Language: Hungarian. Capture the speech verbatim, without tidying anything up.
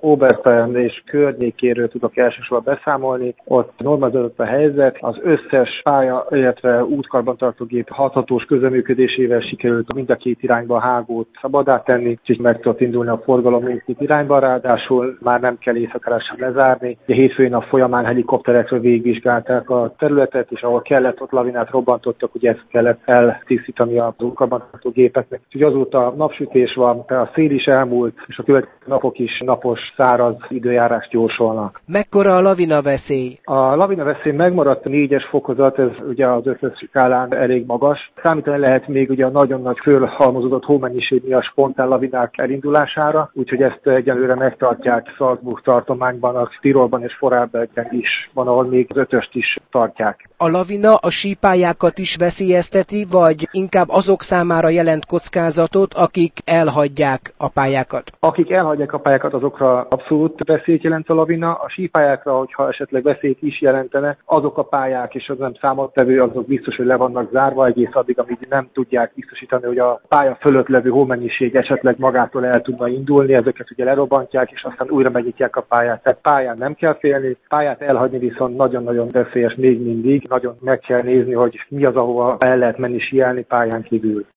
Oberstern és környékéről tudok elsősorban beszámolni. Ott normalizálódott a helyzet, az összes pálya, illetve útkarbantartógép hathatós közreműködésével sikerült mind a két irányba a hágót szabaddá tenni, úgyhogy meg tudott indulni a forgalom mindkét irányba, ráadásul már nem kell éjszakára sem lezárni. A hétfői nap folyamán helikopterekről végigvizsgálták a területet, és ahol kellett, ott lavinát robbantottak, ugye ezt kellett eltisztítani a útkarbantartógépeknek. Úgyhogy azóta napsütés van, a szél is elmúlt, és a következő napok is napos, száraz időjárást jósolnak. Mekkora a lavina veszély? A lavina veszély megmaradt a négyes fokozat, ez ugye az ötös skálán elég magas. Számítani lehet még ugye a nagyon nagy fölhalmozódott hómennyiség miatt spontán lavinák elindulására, úgyhogy ezt egyelőre megtartják Salzburg tartományban, a Tirolban és Vorarlbergben is van, ahol még az ötöst is tartják. A lavina a sípályákat is veszélyezteti, vagy inkább azok számára jelent kockázatot, akik elhagyják a pályákat? Akik elhagyják a pályákat, azokra abszolút veszélyt jelent a lavina. A sípályákra, hogyha esetleg veszélyt is jelentene, azok a pályák és az nem számottevő, azok biztos, hogy le vannak zárva egész addig, amíg nem tudják biztosítani, hogy a pálya fölött levő hómennyiség esetleg magától el tudna indulni, ezeket ugye lerobbantják, és aztán újra megnyitják a pályát. Tehát pályán nem kell félni, pályát elhagyni viszont nagyon-nagyon veszélyes még mindig, nagyon meg kell nézni, hogy mi az, ahova el lehet menni síelni pályán kívül.